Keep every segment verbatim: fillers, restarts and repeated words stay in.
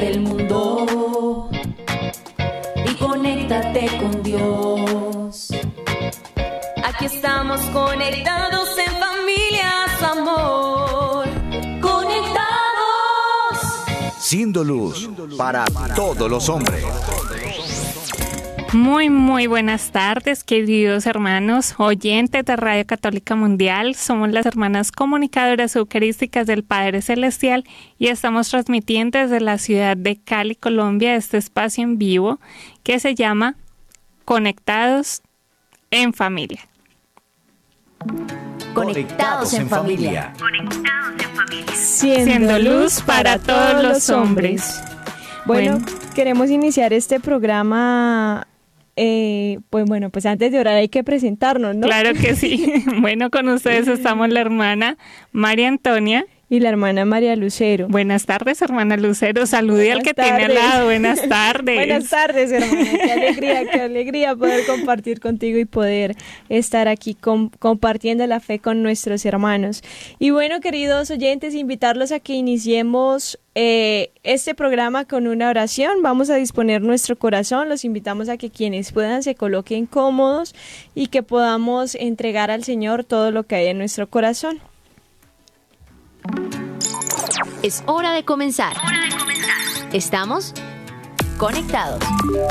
del mundo y conéctate con Dios. Aquí estamos conectados en familia, su amor. Conectados. Siendo luz para todos los hombres. Muy, muy buenas tardes, queridos hermanos, oyentes de Radio Católica Mundial. Somos las hermanas comunicadoras eucarísticas del Padre Celestial y estamos transmitiendo desde la ciudad de Cali, Colombia, este espacio en vivo que se llama Conectados en Familia. Conectados en familia. Siendo luz para todos los hombres. Bueno, bueno, queremos iniciar este programa. Eh, pues bueno, pues antes de orar hay que presentarnos, ¿no? Claro que sí. Bueno, con ustedes estamos la hermana María Antonia y la hermana María Lucero. Buenas tardes, hermana Lucero. Salude Buenas al que tardes. tiene al lado. Buenas tardes. Buenas tardes, hermana. Qué alegría, qué alegría poder compartir contigo y poder estar aquí com- compartiendo la fe con nuestros hermanos. Y bueno, queridos oyentes, invitarlos a que iniciemos eh, este programa con una oración. Vamos a disponer nuestro corazón. Los invitamos a que quienes puedan se coloquen cómodos y que podamos entregar al Señor todo lo que hay en nuestro corazón. Es hora de comenzar. Estamos conectados.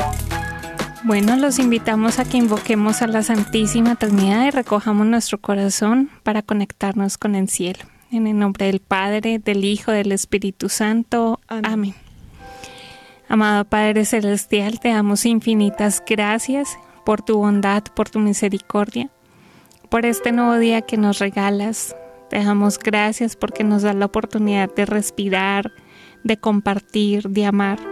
Bueno, los invitamos a que invoquemos a la Santísima Trinidad y recojamos nuestro corazón para conectarnos con el cielo. En el nombre del Padre, del Hijo, del Espíritu Santo. Amén. Amén. Amado Padre Celestial, te damos infinitas gracias por tu bondad, por tu misericordia, por este nuevo día que nos regalas. Te damos gracias porque nos da la oportunidad de respirar, de compartir, de amar.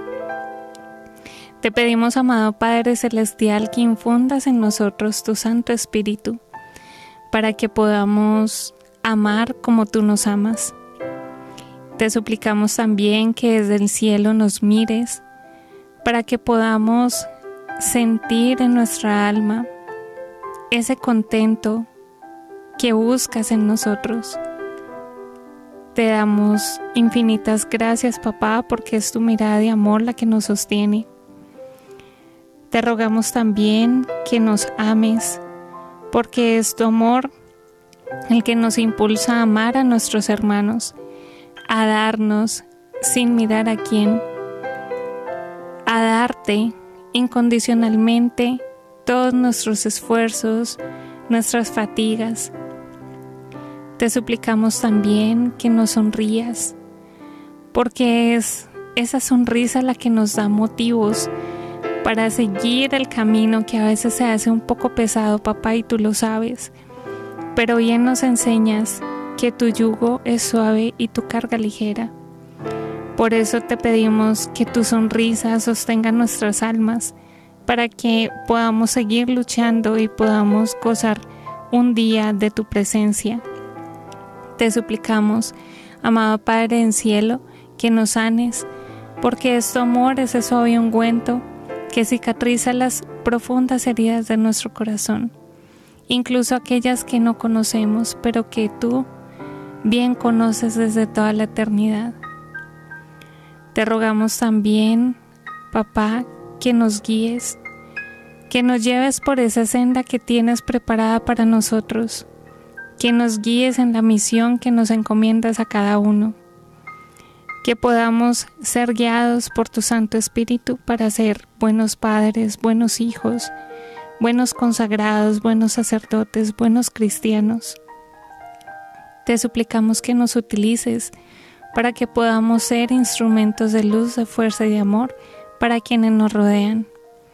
Te pedimos, amado Padre Celestial, que infundas en nosotros tu Santo Espíritu para que podamos amar como tú nos amas. Te suplicamos también que desde el cielo nos mires para que podamos sentir en nuestra alma ese contento que buscas en nosotros. Te damos infinitas gracias, papá, porque es tu mirada de amor la que nos sostiene. Te rogamos también que nos ames, porque es tu amor el que nos impulsa a amar a nuestros hermanos, a darnos sin mirar a quién, a darte incondicionalmente todos nuestros esfuerzos, nuestras fatigas. Te suplicamos también que nos sonrías, porque es esa sonrisa la que nos da motivos para seguir el camino que a veces se hace un poco pesado, papá, y tú lo sabes. Pero bien nos enseñas que tu yugo es suave y tu carga ligera. Por eso te pedimos que tu sonrisa sostenga nuestras almas, para que podamos seguir luchando y podamos gozar un día de tu presencia. Te suplicamos, amado Padre en cielo, que nos sanes, porque es tu amor, ese suave ungüento que cicatriza las profundas heridas de nuestro corazón, incluso aquellas que no conocemos, pero que tú bien conoces desde toda la eternidad. Te rogamos también, papá, que nos guíes, que nos lleves por esa senda que tienes preparada para nosotros, que nos guíes en la misión que nos encomiendas a cada uno, que podamos ser guiados por tu Santo Espíritu para ser buenos padres, buenos hijos, buenos consagrados, buenos sacerdotes, buenos cristianos. Te suplicamos que nos utilices para que podamos ser instrumentos de luz, de fuerza y de amor para quienes nos rodean.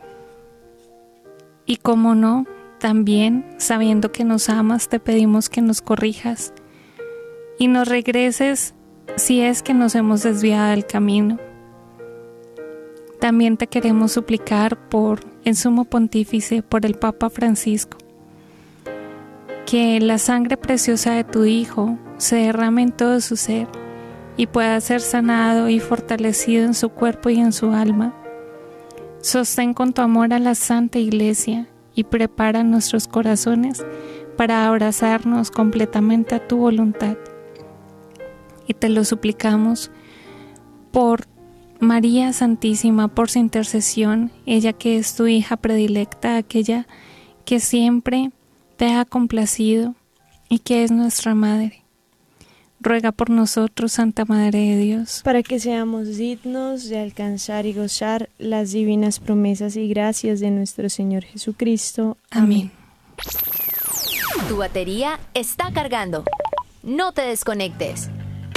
Y cómo no, también, sabiendo que nos amas, te pedimos que nos corrijas y nos regreses si es que nos hemos desviado del camino. También te queremos suplicar por el Sumo Pontífice, por el Papa Francisco, que la sangre preciosa de tu Hijo se derrame en todo su ser y pueda ser sanado y fortalecido en su cuerpo y en su alma. Sostén con tu amor a la Santa Iglesia y prepara nuestros corazones para abrazarnos completamente a tu voluntad. Y te lo suplicamos por María Santísima, por su intercesión, ella que es tu hija predilecta, aquella que siempre te ha complacido y que es nuestra Madre, ruega por nosotros, Santa Madre de Dios, para que seamos dignos de alcanzar y gozar las divinas promesas y gracias de nuestro Señor Jesucristo. Amén. Tu batería está cargando. No te desconectes.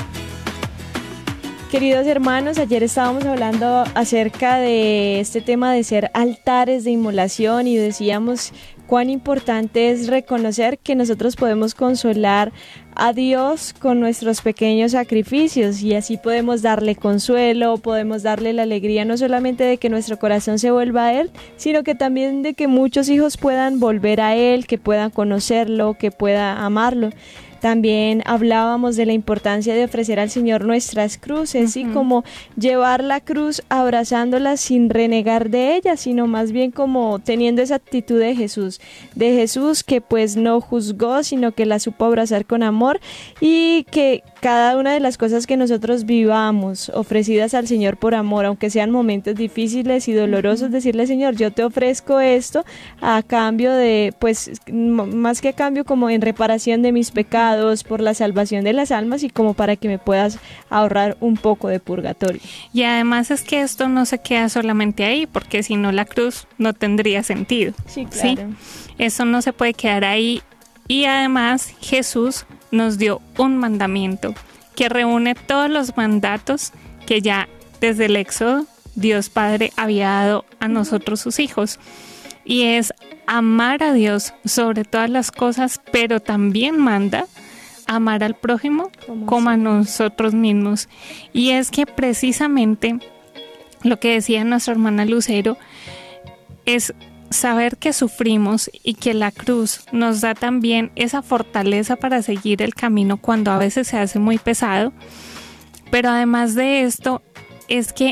Queridos hermanos, ayer estábamos hablando acerca de este tema de ser altares de inmolación y decíamos cuán importante es reconocer que nosotros podemos consolar a Dios con nuestros pequeños sacrificios y así podemos darle consuelo, podemos darle la alegría no solamente de que nuestro corazón se vuelva a Él, sino que también de que muchos hijos puedan volver a Él, que puedan conocerlo, que puedan amarlo. También hablábamos de la importancia de ofrecer al Señor nuestras cruces, uh-huh. y como llevar la cruz abrazándola sin renegar de ella, sino más bien como teniendo esa actitud de Jesús, de Jesús que pues no juzgó, sino que la supo abrazar con amor y que cada una de las cosas que nosotros vivamos ofrecidas al Señor por amor, aunque sean momentos difíciles y dolorosos, uh-huh. decirle Señor, yo te ofrezco esto a cambio de, pues m- más que a cambio como en reparación de mis pecados, por la salvación de las almas y como para que me puedas ahorrar un poco de purgatorio. Y además es que esto no se queda solamente ahí, porque si no la cruz no tendría sentido. Sí, claro. ¿Sí? Eso no se puede quedar ahí. Y además Jesús nos dio un mandamiento que reúne todos los mandatos que ya desde el Éxodo Dios Padre había dado a nosotros sus hijos. Y es amar a Dios sobre todas las cosas, pero también manda amar al prójimo como a nosotros mismos. Y es que precisamente lo que decía nuestra hermana Lucero es saber que sufrimos y que la cruz nos da también esa fortaleza para seguir el camino cuando a veces se hace muy pesado. Pero además de esto es que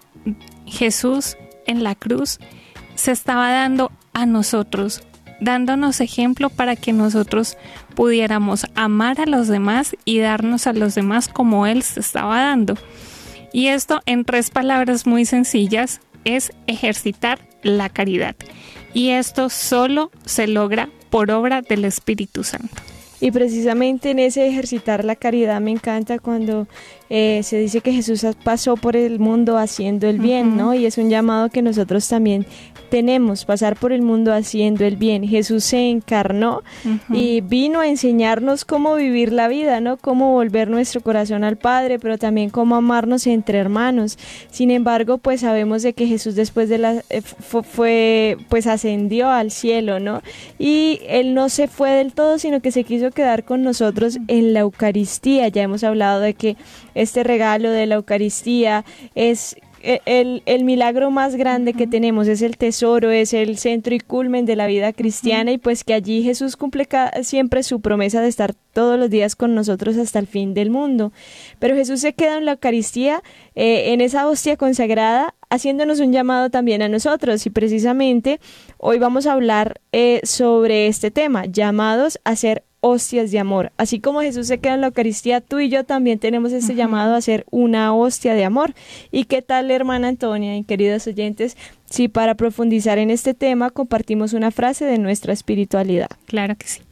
Jesús en la cruz se estaba dando a nosotros, dándonos ejemplo para que nosotros pudiéramos amar a los demás y darnos a los demás como Él se estaba dando. Y esto en tres palabras muy sencillas es ejercitar la caridad. Y esto solo se logra por obra del Espíritu Santo. Y precisamente en ese ejercitar la caridad me encanta cuando eh, se dice que Jesús pasó por el mundo haciendo el bien, uh-huh. ¿no? Y es un llamado que nosotros también tenemos, pasar por el mundo haciendo el bien. Jesús se encarnó uh-huh. y vino a enseñarnos cómo vivir la vida, ¿no? Cómo volver nuestro corazón al Padre, pero también cómo amarnos entre hermanos. Sin embargo, pues sabemos de que Jesús después de la eh, fue, fue pues ascendió al cielo, ¿no? Y Él no se fue del todo, sino que se quiso quedar con nosotros en la Eucaristía. Ya hemos hablado de que este regalo de la Eucaristía es el, el milagro más grande que tenemos, es el tesoro, es el centro y culmen de la vida cristiana, y pues que allí Jesús cumple cada, siempre su promesa de estar todos los días con nosotros hasta el fin del mundo. Pero Jesús se queda en la Eucaristía, eh, en esa hostia consagrada, haciéndonos un llamado también a nosotros, y precisamente hoy vamos a hablar eh, sobre este tema, llamados a ser hostias de amor. Así como Jesús se queda en la Eucaristía, tú y yo también tenemos este uh-huh. llamado a ser una hostia de amor. ¿Y qué tal, hermana Antonia y queridos oyentes, si para profundizar en este tema compartimos una frase de nuestra espiritualidad? Claro que sí.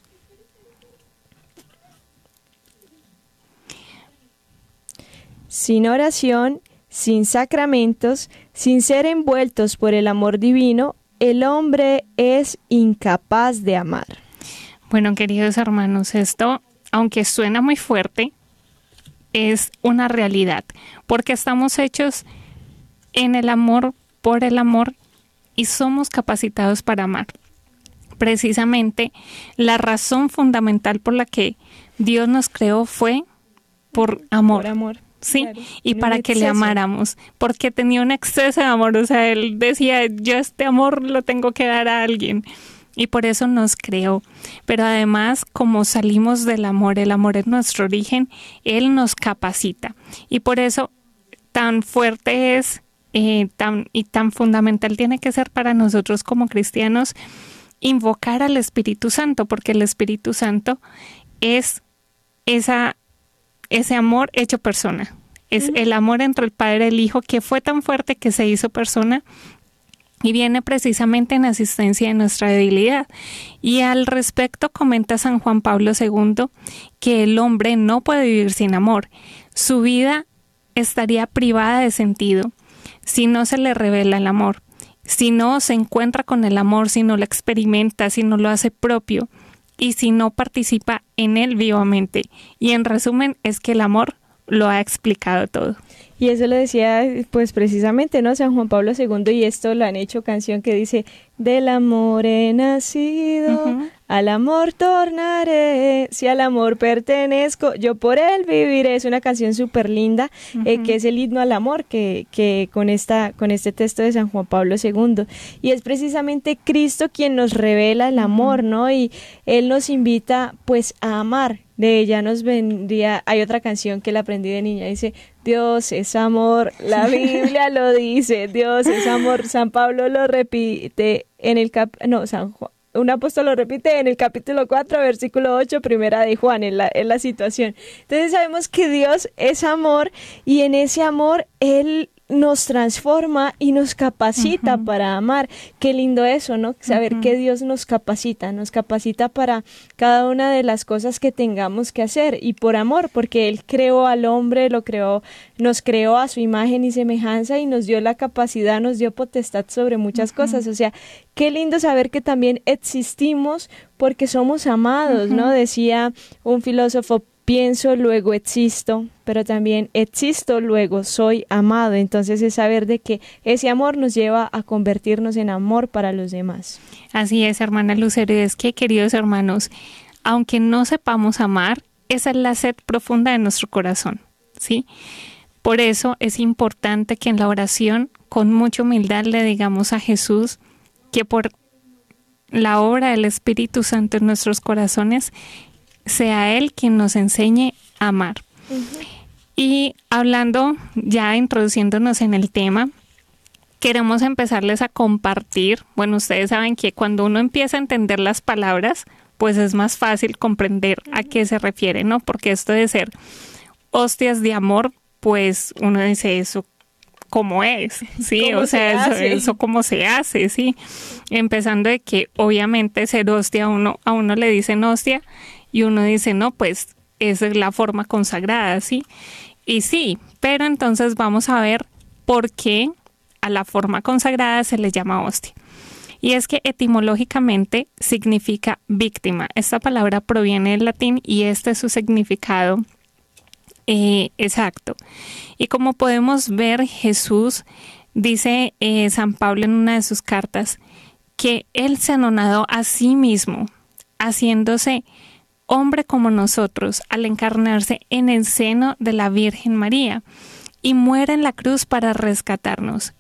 Sin oración, sin sacramentos, sin ser envueltos por el amor divino, el hombre es incapaz de amar. Bueno, queridos hermanos, esto, aunque suena muy fuerte, es una realidad, porque estamos hechos en el amor, por el amor, y somos capacitados para amar. Precisamente, la razón fundamental por la que Dios nos creó fue por amor. Por amor. Sí, claro, y para que le amáramos, porque tenía un exceso de amor, o sea, Él decía, yo este amor lo tengo que dar a alguien. Y por eso nos creó. Pero además, como salimos del amor, el amor es nuestro origen, Él nos capacita. Y por eso tan fuerte es eh, tan, y tan fundamental tiene que ser para nosotros como cristianos invocar al Espíritu Santo, porque el Espíritu Santo es esa, ese amor hecho persona. Es uh-huh. el amor entre el Padre y el Hijo que fue tan fuerte que se hizo persona y viene precisamente en asistencia de nuestra debilidad. Y al respecto comenta San Juan Pablo segundo que el hombre no puede vivir sin amor. Su vida estaría privada de sentido si no se le revela el amor, si no se encuentra con el amor, si no lo experimenta, si no lo hace propio y si no participa en él vivamente. Y en resumen es que el amor lo ha explicado todo. Y eso lo decía pues precisamente, ¿no? San Juan Pablo segundo, y esto lo han hecho canción que dice: del amor he nacido, uh-huh. al amor tornaré, si al amor pertenezco, yo por él viviré. Es una canción súper linda, uh-huh. eh, que es el himno al amor que, que con, esta, con este texto de San Juan Pablo segundo. Y es precisamente Cristo quien nos revela el amor, uh-huh. ¿no? Y Él nos invita pues a amar. De ella nos vendría, hay otra canción que la aprendí de niña, dice: Dios es amor, la Biblia lo dice, Dios es amor. San Pablo lo repite en el cap, no, San Juan, un apóstol lo repite en el capítulo cuatro, versículo ocho, primera de Juan, en la, en la situación. Entonces sabemos que Dios es amor y en ese amor Él nos transforma y nos capacita uh-huh. para amar. Qué lindo eso, ¿no? Saber uh-huh. que Dios nos capacita, nos capacita para cada una de las cosas que tengamos que hacer, y por amor, porque Él creó al hombre, lo creó, nos creó a su imagen y semejanza y nos dio la capacidad, nos dio potestad sobre muchas uh-huh. cosas. O sea, qué lindo saber que también existimos porque somos amados, uh-huh. ¿no? Decía un filósofo: pienso, luego existo, pero también existo, luego soy amado. Entonces es saber de que ese amor nos lleva a convertirnos en amor para los demás. Así es, hermana Lucero, y es que, queridos hermanos, aunque no sepamos amar, esa es la sed profunda de nuestro corazón, ¿sí? Por eso es importante que en la oración, con mucha humildad, le digamos a Jesús que por la obra del Espíritu Santo en nuestros corazones, sea Él quien nos enseñe a amar. Uh-huh. Y hablando, ya introduciéndonos en el tema, queremos empezarles a compartir. Bueno, ustedes saben que cuando uno empieza a entender las palabras, pues es más fácil comprender a qué se refiere, ¿no? Porque esto de ser hostias de amor, pues uno dice eso, ¿cómo es? Sí, o sea, eso, eso cómo se hace, sí. Empezando de que obviamente ser hostia, a uno, a uno le dicen hostia, y uno dice, no, pues esa es la forma consagrada, ¿sí? Y sí, pero entonces vamos a ver por qué a la forma consagrada se le llama hostia. Y es que etimológicamente significa víctima. Esta palabra proviene del latín y este es su significado eh, exacto. Y como podemos ver, Jesús, dice eh, San Pablo en una de sus cartas, que Él se anonadó a sí mismo, haciéndose hombre como nosotros, al encarnarse en el seno de la Virgen María, y muere en la cruz para rescatarnos.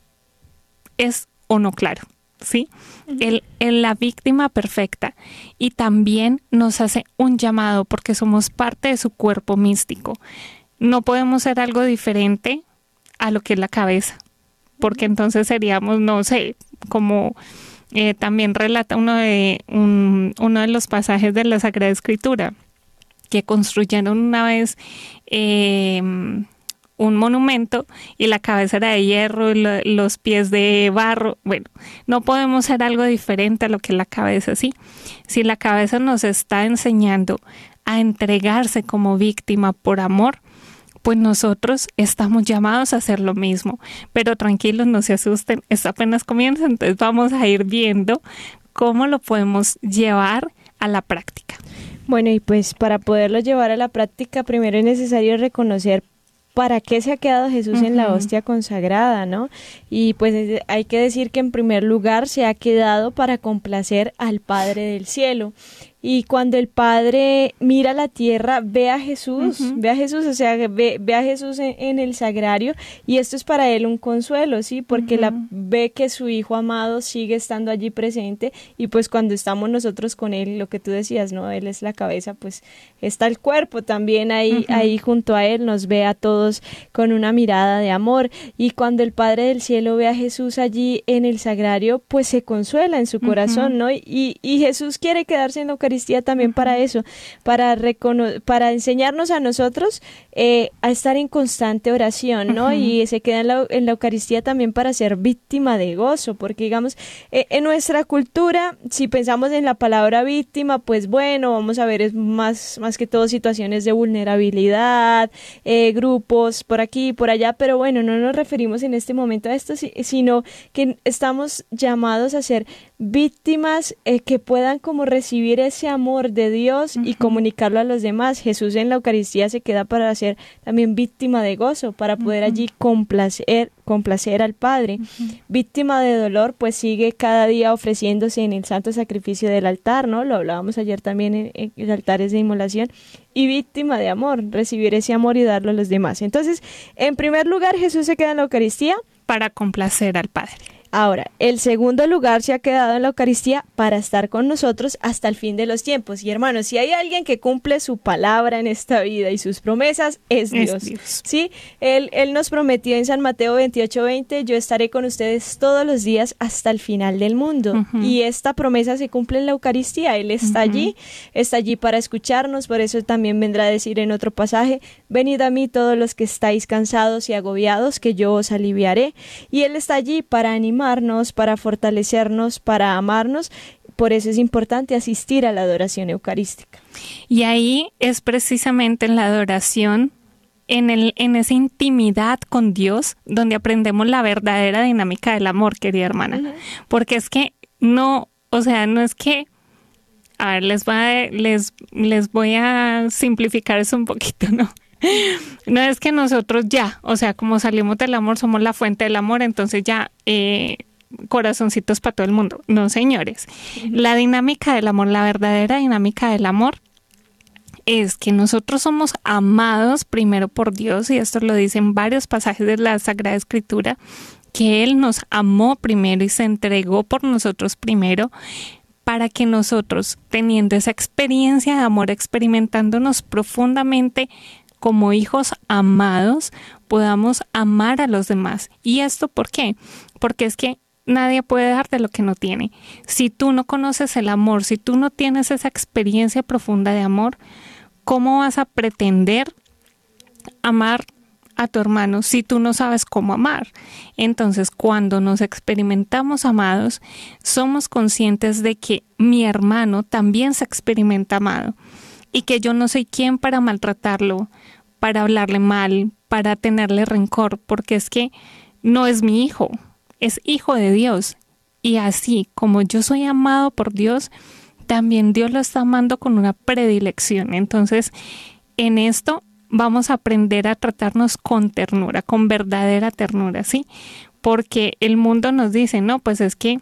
¿Es o no claro? ¿Sí? Uh-huh. Él es la víctima perfecta, y también nos hace un llamado porque somos parte de su cuerpo místico. No podemos ser algo diferente a lo que es la cabeza, porque entonces seríamos, no sé, como... Eh, también relata uno de, un, uno de los pasajes de la Sagrada Escritura, que construyeron una vez eh, un monumento y la cabeza era de hierro y lo, los pies de barro. Bueno, no podemos ser algo diferente a lo que es la cabeza, ¿sí? Si la cabeza nos está enseñando a entregarse como víctima por amor, pues nosotros estamos llamados a hacer lo mismo. Pero tranquilos, no se asusten, esto apenas comienza, entonces vamos a ir viendo cómo lo podemos llevar a la práctica. Bueno, y pues para poderlo llevar a la práctica, primero es necesario reconocer para qué se ha quedado Jesús uh-huh. en la hostia consagrada, ¿no? Y pues hay que decir que en primer lugar se ha quedado para complacer al Padre del cielo. Y cuando el Padre mira la tierra, ve a Jesús, uh-huh. ve a Jesús, o sea, ve, ve a Jesús en, en el sagrario, y esto es para él un consuelo, ¿sí? Porque uh-huh. la, ve que su Hijo amado sigue estando allí presente, y pues cuando estamos nosotros con él, lo que tú decías, ¿no? Él es la cabeza, pues está el cuerpo también ahí, uh-huh. ahí junto a él, nos ve a todos con una mirada de amor, y cuando el Padre del cielo ve a Jesús allí en el sagrario, pues se consuela en su corazón, uh-huh. ¿no? Y, y Jesús quiere quedarse en la Eucaristía Eucaristía también para eso, para, recono- para enseñarnos a nosotros eh, a estar en constante oración, ¿no? Uh-huh. Y se queda en la, en la Eucaristía también para ser víctima de gozo, porque digamos, eh, en nuestra cultura, si pensamos en la palabra víctima, pues bueno, vamos a ver, es más, más que todo situaciones de vulnerabilidad, eh, grupos por aquí y por allá, pero bueno, no nos referimos en este momento a esto, sino que estamos llamados a ser víctimas eh, que puedan como recibir ese amor de Dios uh-huh. y comunicarlo a los demás. Jesús en la Eucaristía se queda para ser también víctima de gozo, para poder uh-huh. allí complacer, complacer al Padre. Uh-huh. Víctima de dolor, pues sigue cada día ofreciéndose en el santo sacrificio del altar, ¿no? Lo hablábamos ayer también en, en, en altares de inmolación. Y víctima de amor, recibir ese amor y darlo a los demás. Entonces, en primer lugar, Jesús se queda en la Eucaristía para complacer al Padre. Ahora, el segundo lugar se ha quedado en la Eucaristía para estar con nosotros hasta el fin de los tiempos. Y hermanos, si hay alguien que cumple su palabra en esta vida y sus promesas, es Dios. Es Dios. ¿Sí? Él, él nos prometió en San Mateo veintiocho veinte, yo estaré con ustedes todos los días hasta el final del mundo. Uh-huh. Y esta promesa se cumple en la Eucaristía. Él está uh-huh. allí, está allí para escucharnos. Por eso también vendrá a decir en otro pasaje, venid a mí todos los que estáis cansados y agobiados, que yo os aliviaré. Y Él está allí para animar, para fortalecernos, para amarnos. Por eso es importante asistir a la adoración eucarística. Y ahí es precisamente en la adoración, en, el, en esa intimidad con Dios, donde aprendemos la verdadera dinámica del amor, querida hermana. Uh-huh. Porque es que no, o sea, no es que, a ver, les voy a, les, les voy a simplificar eso un poquito, ¿no? No es que nosotros ya, o sea, como salimos del amor, somos la fuente del amor, entonces ya eh, corazoncitos para todo el mundo. No, señores. La dinámica del amor, la verdadera dinámica del amor es que nosotros somos amados primero por Dios, y esto lo dicen varios pasajes de la Sagrada Escritura, que Él nos amó primero y se entregó por nosotros primero, para que nosotros, teniendo esa experiencia de amor, experimentándonos profundamente como hijos amados, podamos amar a los demás. ¿Y esto por qué? Porque es que nadie puede darte lo que no tiene. Si tú no conoces el amor, si tú no tienes esa experiencia profunda de amor, ¿cómo vas a pretender amar a tu hermano si tú no sabes cómo amar? Entonces, cuando nos experimentamos amados, somos conscientes de que mi hermano también se experimenta amado, y que yo no soy quien para maltratarlo, para hablarle mal, para tenerle rencor, porque es que no es mi hijo, es hijo de Dios. Y así como yo soy amado por Dios, también Dios lo está amando con una predilección. Entonces, en esto vamos a aprender a tratarnos con ternura, con verdadera ternura, ¿sí? Porque el mundo nos dice, no, pues es que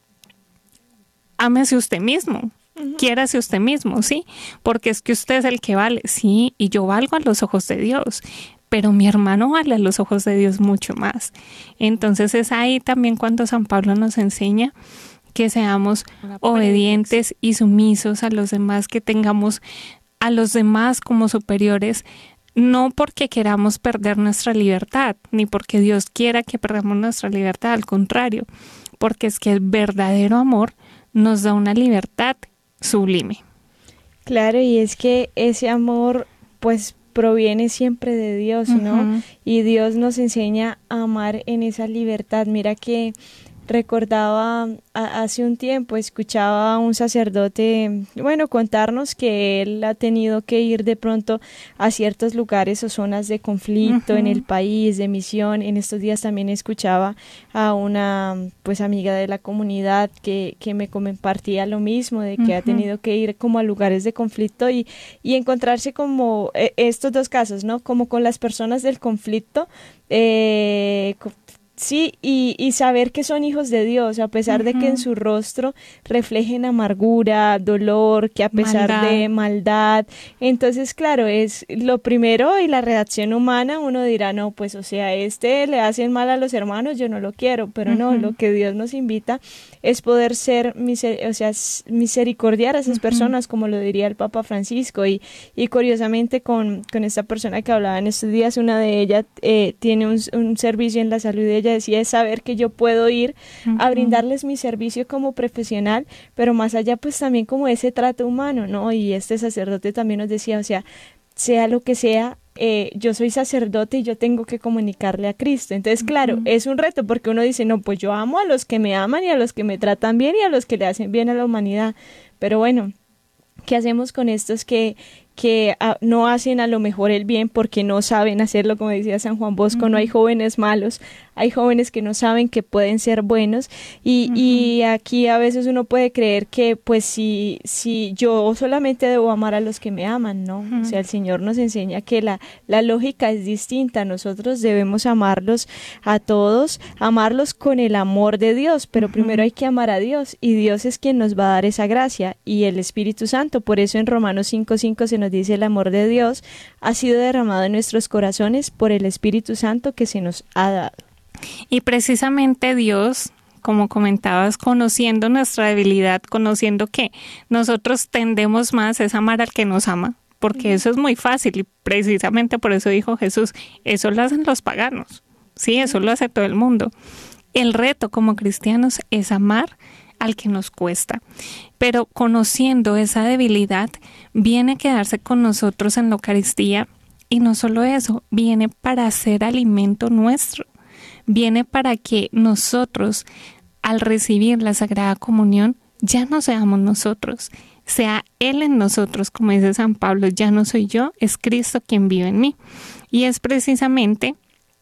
ámese usted mismo. Quiérase usted mismo, ¿sí? Porque es que usted es el que vale, sí, y yo valgo a los ojos de Dios, pero mi hermano vale a los ojos de Dios mucho más. Entonces es ahí también cuando San Pablo nos enseña que seamos obedientes y sumisos a los demás, que tengamos a los demás como superiores, no porque queramos perder nuestra libertad, ni porque Dios quiera que perdamos nuestra libertad, al contrario, porque es que el verdadero amor nos da una libertad sublime. Claro, y es que ese amor pues proviene siempre de Dios, ¿no? Uh-huh. Y Dios nos enseña a amar en esa libertad. Mira que recordaba a, hace un tiempo, escuchaba a un sacerdote, bueno, contarnos que él ha tenido que ir de pronto a ciertos lugares o zonas de conflicto uh-huh. en el país, de misión. En estos días también escuchaba a una pues amiga de la comunidad que, que me compartía lo mismo, de que uh-huh. ha tenido que ir como a lugares de conflicto y, y encontrarse como eh, estos dos casos, ¿no? Como con las personas del conflicto, eh, sí, y, y saber que son hijos de Dios, a pesar uh-huh. de que en su rostro reflejen amargura, dolor, que a pesar maldad. de maldad. Entonces, claro, es lo primero, y la reacción humana, uno dirá, no, pues, o sea, este le hacen mal a los hermanos, yo no lo quiero, pero uh-huh. no, lo que Dios nos invita es poder ser, miser- o sea, misericordiar a esas uh-huh. personas, como lo diría el Papa Francisco, y, y curiosamente con, con esta persona que hablaba en estos días, una de ellas eh, tiene un, un servicio en la salud de ella ella decía, es saber que yo puedo ir uh-huh. a brindarles mi servicio como profesional, pero más allá pues también como ese trato humano, ¿no? Y este sacerdote también nos decía, o sea, sea lo que sea, eh, yo soy sacerdote y yo tengo que comunicarle a Cristo. Entonces, claro, uh-huh. es un reto porque uno dice, no, pues yo amo a los que me aman y a los que me tratan bien y a los que le hacen bien a la humanidad. Pero bueno, ¿qué hacemos con estos que, que uh, no hacen a lo mejor el bien porque no saben hacerlo? Como decía San Juan Bosco, uh-huh. no hay jóvenes malos, hay jóvenes que no saben que pueden ser buenos y, uh-huh. y aquí a veces uno puede creer que pues si, si yo solamente debo amar a los que me aman, ¿no? Uh-huh. O sea, el Señor nos enseña que la, la lógica es distinta, nosotros debemos amarlos a todos, amarlos con el amor de Dios, pero uh-huh. primero hay que amar a Dios y Dios es quien nos va a dar esa gracia y el Espíritu Santo, por eso en Romanos cinco cinco se nos dice el amor de Dios ha sido derramado en nuestros corazones por el Espíritu Santo que se nos ha dado. Y precisamente Dios, como comentabas, conociendo nuestra debilidad, conociendo que nosotros tendemos más es amar al que nos ama, porque eso es muy fácil y precisamente por eso dijo Jesús, eso lo hacen los paganos, sí, eso lo hace todo el mundo. El reto como cristianos es amar al que nos cuesta, pero conociendo esa debilidad, viene a quedarse con nosotros en la Eucaristía y no solo eso, viene para ser alimento nuestro. Viene para que nosotros, al recibir la Sagrada Comunión, ya no seamos nosotros, sea Él en nosotros, como dice San Pablo, ya no soy yo, es Cristo quien vive en mí. Y es precisamente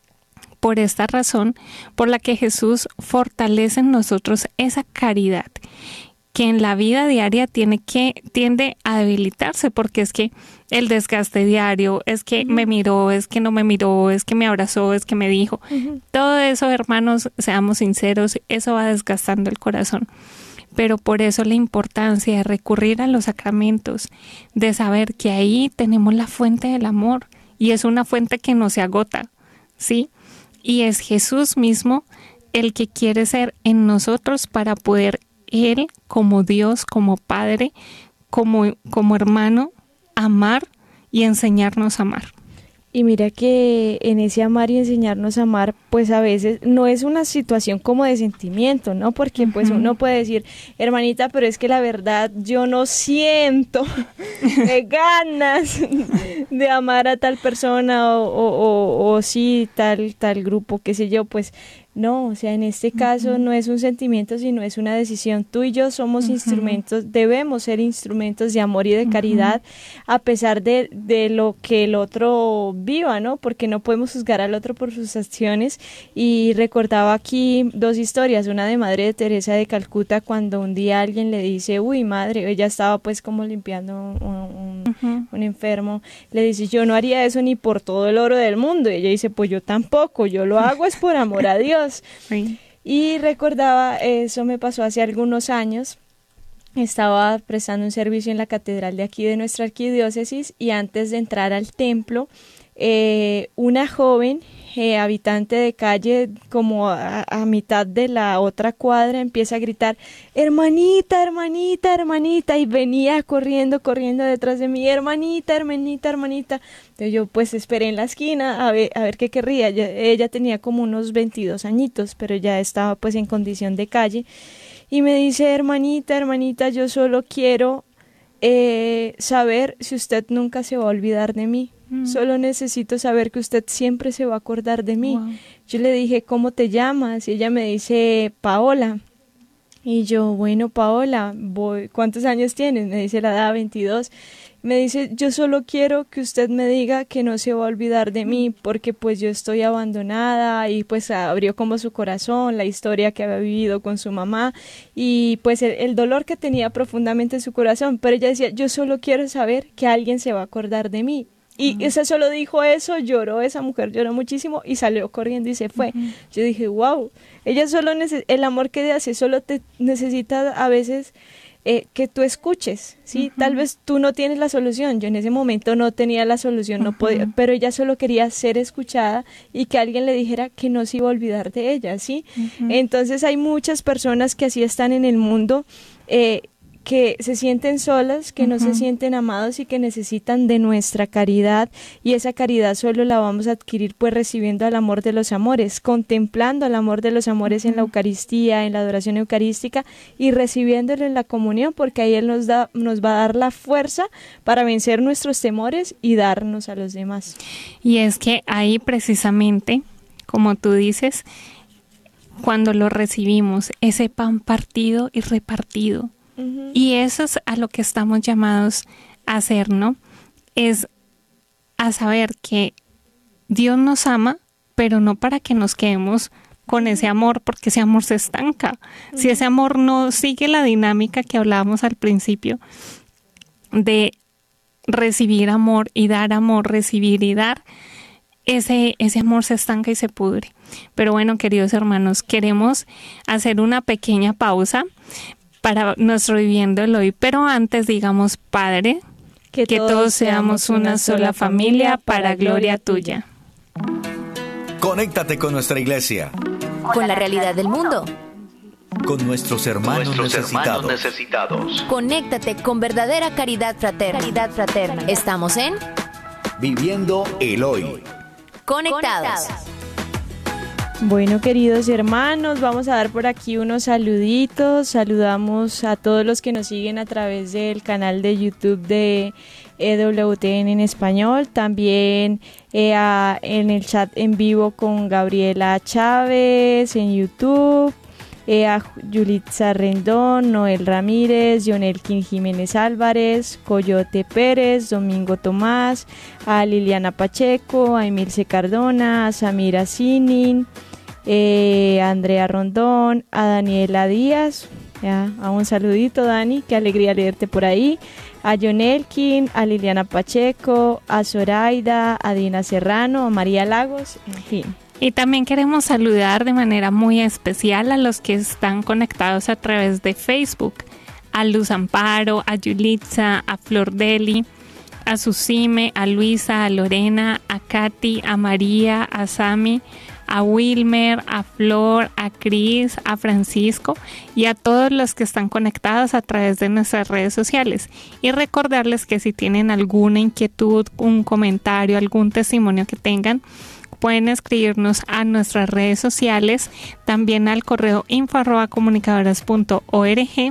por esta razón por la que Jesús fortalece en nosotros esa caridad, que en la vida diaria tiene que, tiende a debilitarse, porque es que el desgaste diario, es que uh-huh. me miró, es que no me miró, es que me abrazó, es que me dijo. Uh-huh. Todo eso, hermanos, seamos sinceros, eso va desgastando el corazón. Pero por eso la importancia de recurrir a los sacramentos, de saber que ahí tenemos la fuente del amor y es una fuente que no se agota, ¿sí? Y es Jesús mismo el que quiere ser en nosotros para poder Él, como Dios, como Padre, como, como hermano, amar y enseñarnos a amar. Y mira que en ese amar y enseñarnos a amar, pues a veces no es una situación como de sentimiento, ¿no? Porque uh-huh. pues uno puede decir, hermanita, pero es que la verdad yo no siento ganas de amar a tal persona o, o, o, o sí, tal, tal grupo, qué sé yo, pues no, o sea, en este caso uh-huh. no es un sentimiento, sino es una decisión. Tú y yo somos uh-huh. instrumentos, debemos ser instrumentos de amor y de caridad, uh-huh. a pesar de, de lo que el otro viva, ¿no? Porque no podemos juzgar al otro por sus acciones. Y recordaba aquí dos historias, una de Madre de Teresa de Calcuta, cuando un día alguien le dice, uy, madre, ella estaba pues como limpiando un, un, uh-huh. un enfermo, le dice, yo no haría eso ni por todo el oro del mundo. Y ella dice, pues yo tampoco, yo lo hago es por amor a Dios. Sí. Y recordaba, eso me pasó hace algunos años, estaba prestando un servicio en la catedral de aquí de nuestra arquidiócesis y antes de entrar al templo, eh, una joven eh, habitante de calle como a, a mitad de la otra cuadra empieza a gritar, hermanita, hermanita, hermanita, y venía corriendo, corriendo detrás de mí, hermanita, hermanita, hermanita. Entonces yo pues esperé en la esquina a ver, a ver qué querría. Ella, ella tenía como unos veintidós añitos, pero ya estaba pues en condición de calle. Y me dice, hermanita, hermanita, yo solo quiero eh, saber si usted nunca se va a olvidar de mí. Mm. Solo necesito saber que usted siempre se va a acordar de mí. Wow. Yo le dije, ¿cómo te llamas? Y ella me dice, Paola. Y yo, bueno, Paola, voy, ¿cuántos años tienes? Me dice la edad, veintidós. Me dice, yo solo quiero que usted me diga que no se va a olvidar de mí, porque pues yo estoy abandonada, y pues abrió como su corazón, la historia que había vivido con su mamá, y pues el, el dolor que tenía profundamente en su corazón, pero ella decía, yo solo quiero saber que alguien se va a acordar de mí. Y uh-huh. esa solo dijo eso, lloró, esa mujer lloró muchísimo y salió corriendo y se fue. Uh-huh. Yo dije, wow, ella solo, neces- el amor que ella hace, solo te necesita a veces eh, que tú escuches, ¿sí? Uh-huh. Tal vez tú no tienes la solución, yo en ese momento no tenía la solución, uh-huh. no podía, pero ella solo quería ser escuchada y que alguien le dijera que no se iba a olvidar de ella, ¿sí? Uh-huh. Entonces hay muchas personas que así están en el mundo, eh, que se sienten solas, que uh-huh. no se sienten amados y que necesitan de nuestra caridad, y esa caridad solo la vamos a adquirir pues recibiendo al amor de los amores, contemplando al amor de los amores uh-huh. en la Eucaristía, en la adoración eucarística, y recibiéndolo en la comunión, porque ahí Él nos da, nos va a dar la fuerza para vencer nuestros temores y darnos a los demás. Y es que ahí precisamente, como tú dices, cuando lo recibimos, ese pan partido y repartido, uh-huh. y eso es a lo que estamos llamados a hacer, ¿no? Es a saber que Dios nos ama, pero no para que nos quedemos con ese amor, porque ese amor se estanca. Uh-huh. Si ese amor no sigue la dinámica que hablábamos al principio, de recibir amor y dar amor, recibir y dar, ese, ese amor se estanca y se pudre. Pero bueno, queridos hermanos, queremos hacer una pequeña pausa para nuestro Viviendo el Hoy, pero antes digamos, Padre, que, que todos, todos seamos una sola familia para gloria tuya. Conéctate con nuestra iglesia, con la realidad del mundo, con nuestros hermanos, nuestros necesitados. hermanos necesitados. Conéctate con verdadera caridad fraterna. Caridad fraterna. Estamos en Viviendo el Hoy. Conectados. Bueno, queridos hermanos, vamos a dar por aquí unos saluditos. Saludamos a todos los que nos siguen a través del canal de YouTube de E W T N en español. También eh, a, en el chat en vivo con Gabriela Chávez en YouTube. Eh, a Yulitza Rendón, Noel Ramírez, Jonelkin Jiménez Álvarez, Coyote Pérez, Domingo Tomás, a Liliana Pacheco, a Emilce Cardona, a Samira Sinin, eh, a Andrea Rondón, a Daniela Díaz, ya, a un saludito Dani, qué alegría leerte por ahí, a Jonelkin, a Liliana Pacheco, a Zoraida, a Dina Serrano, a María Lagos, en fin. Y también queremos saludar de manera muy especial a los que están conectados a través de Facebook, a Luz Amparo, a Yulitza, a Flor Deli, a Susime, a Luisa, a Lorena, a Katy, a María, a Sami, a Wilmer, a Flor, a Cris, a Francisco y a todos los que están conectados a través de nuestras redes sociales. Y recordarles que si tienen alguna inquietud, un comentario, algún testimonio que tengan, pueden escribirnos a nuestras redes sociales, también al correo info arroba comunicadoras punto org,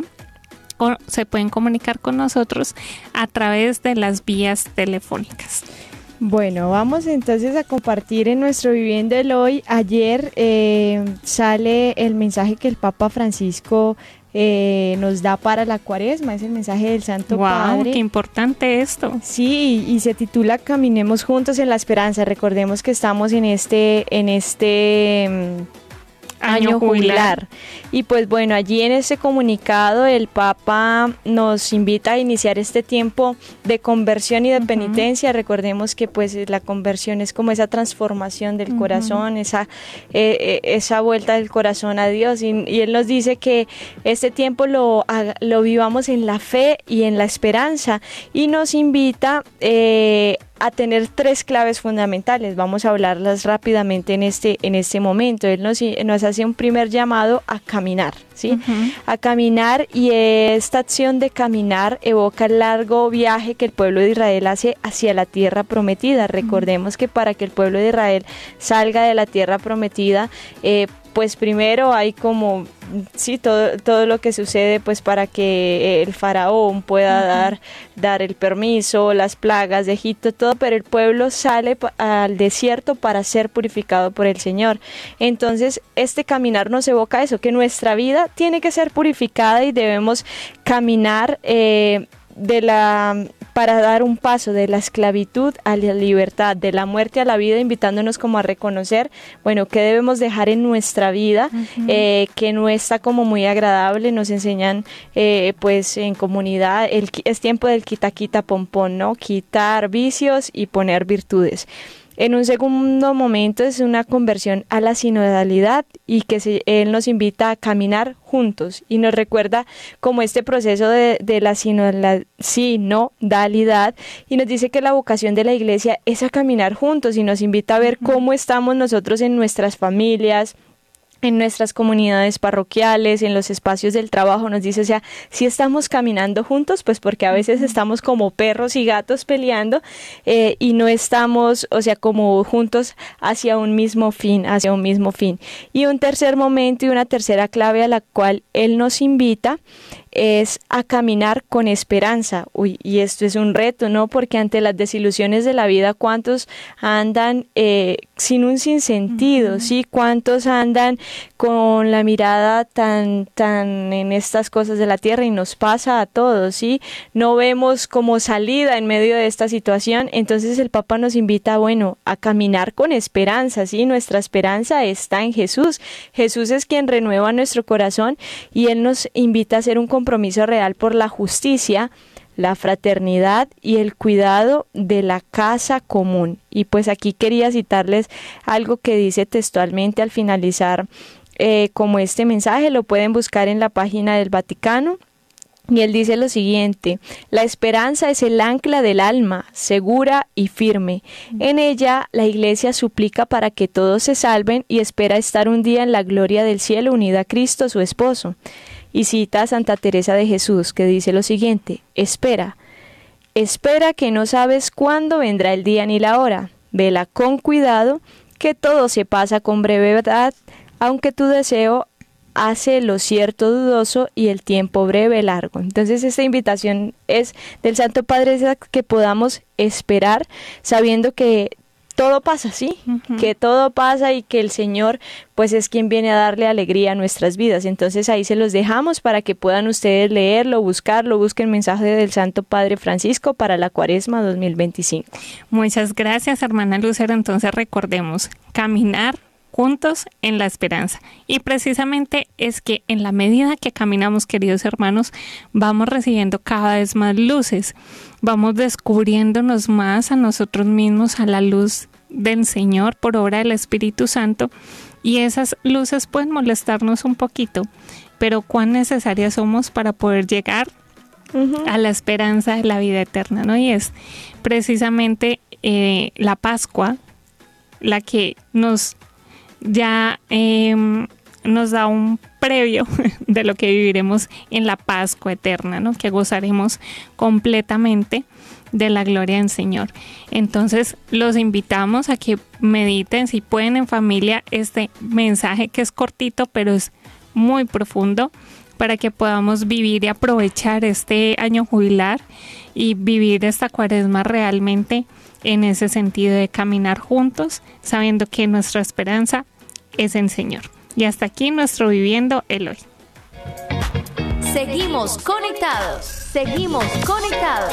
o se pueden comunicar con nosotros a través de las vías telefónicas. Bueno, vamos entonces a compartir en nuestro Viviendo el Hoy. Ayer eh, sale el mensaje que el Papa Francisco Eh, nos da para la Cuaresma, es el mensaje del Santo wow, Padre. ¡Qué importante esto! Sí, y se titula Caminemos juntos en la esperanza. Recordemos que estamos en este en este um, año, año jubilar. jubilar. Y pues bueno, allí en ese comunicado el Papa nos invita a iniciar este tiempo de conversión y de uh-huh. penitencia. Recordemos que pues la conversión es como esa transformación del uh-huh. corazón, esa eh, esa vuelta del corazón a Dios, y, y Él nos dice que este tiempo lo, lo vivamos en la fe y en la esperanza, y nos invita eh, a tener tres claves fundamentales. Vamos a hablarlas rápidamente en este en este momento. Él nos, nos hace un primer llamado a caminar, ¿sí? Uh-huh. A caminar, y esta acción de caminar evoca el largo viaje que el pueblo de Israel hace hacia la tierra prometida. Recordemos uh-huh. que para que el pueblo de Israel salga de la tierra prometida, eh, pues primero hay como, sí, todo, todo lo que sucede pues para que el faraón pueda uh-huh. dar, dar el permiso, las plagas de Egipto, todo, pero el pueblo sale al desierto para ser purificado por el Señor. Entonces, este caminar nos evoca eso, que nuestra vida tiene que ser purificada y debemos caminar eh, de la para dar un paso de la esclavitud a la libertad, de la muerte a la vida, invitándonos como a reconocer, bueno, qué debemos dejar en nuestra vida, uh-huh. eh, que no está como muy agradable. Nos enseñan eh, pues en comunidad, el, es tiempo del quita quita pompón, ¿no? Quitar vicios y poner virtudes. En un segundo momento es una conversión a la sinodalidad, y que se, él nos invita a caminar juntos y nos recuerda como este proceso de, de la sinodalidad, y nos dice que la vocación de la iglesia es a caminar juntos, y nos invita a ver cómo estamos nosotros en nuestras familias, en nuestras comunidades parroquiales, en los espacios del trabajo, nos dice, o sea, si estamos caminando juntos, pues porque a veces estamos como perros y gatos peleando eh, y no estamos, o sea, como juntos hacia un mismo fin, hacia un mismo fin. Y un tercer momento y una tercera clave a la cual él nos invita es a caminar con esperanza. Uy, y esto es un reto, ¿no? Porque ante las desilusiones de la vida, ¿cuántos andan eh, sin un sinsentido? Uh-huh. ¿Sí? ¿Cuántos andan con la mirada tan, tan en estas cosas de la tierra? Y nos pasa a todos, ¿sí? No vemos como salida en medio de esta situación. Entonces el Papa nos invita, bueno, a caminar con esperanza, ¿sí? Nuestra esperanza está en Jesús. Jesús es quien renueva nuestro corazón y Él nos invita a hacer un compromiso real por la justicia, la fraternidad y el cuidado de la casa común. Y pues aquí quería citarles algo que dice textualmente al finalizar eh, como este mensaje, lo pueden buscar en la página del Vaticano. Y él dice lo siguiente: la esperanza es el ancla del alma, segura y firme. En ella la Iglesia suplica para que todos se salven y espera estar un día en la gloria del cielo unida a Cristo, su esposo. Y cita a Santa Teresa de Jesús, que dice lo siguiente: espera, espera que no sabes cuándo vendrá el día ni la hora. Vela con cuidado, que todo se pasa con brevedad, aunque tu deseo hace lo cierto dudoso y el tiempo breve largo. Entonces esta invitación es del Santo Padre, es que podamos esperar sabiendo que todo pasa, ¿sí? Uh-huh. Que todo pasa y que el Señor pues es quien viene a darle alegría a nuestras vidas. Entonces ahí se los dejamos para que puedan ustedes leerlo, buscarlo, busquen el mensaje del Santo Padre Francisco para la Cuaresma dos mil veinticinco. Muchas gracias, hermana Lucero. Entonces recordemos, caminar juntos en la esperanza. Y precisamente es que en la medida que caminamos, queridos hermanos, vamos recibiendo cada vez más luces, vamos descubriéndonos más a nosotros mismos a la luz del Señor por obra del Espíritu Santo, y esas luces pueden molestarnos un poquito, pero cuán necesarias somos para poder llegar uh-huh. a la esperanza de la vida eterna, ¿no? Y es precisamente eh, la Pascua la que nos ya eh, nos da un previo de lo que viviremos en la Pascua eterna, ¿no? Que gozaremos completamente de la gloria del Señor. Entonces los invitamos a que mediten, si pueden, en familia, este mensaje que es cortito pero es muy profundo, para que podamos vivir y aprovechar este año jubilar y vivir esta Cuaresma realmente en ese sentido de caminar juntos, sabiendo que nuestra esperanza es el Señor. Y hasta aquí nuestro Viviendo el Hoy. Seguimos conectados, seguimos conectados.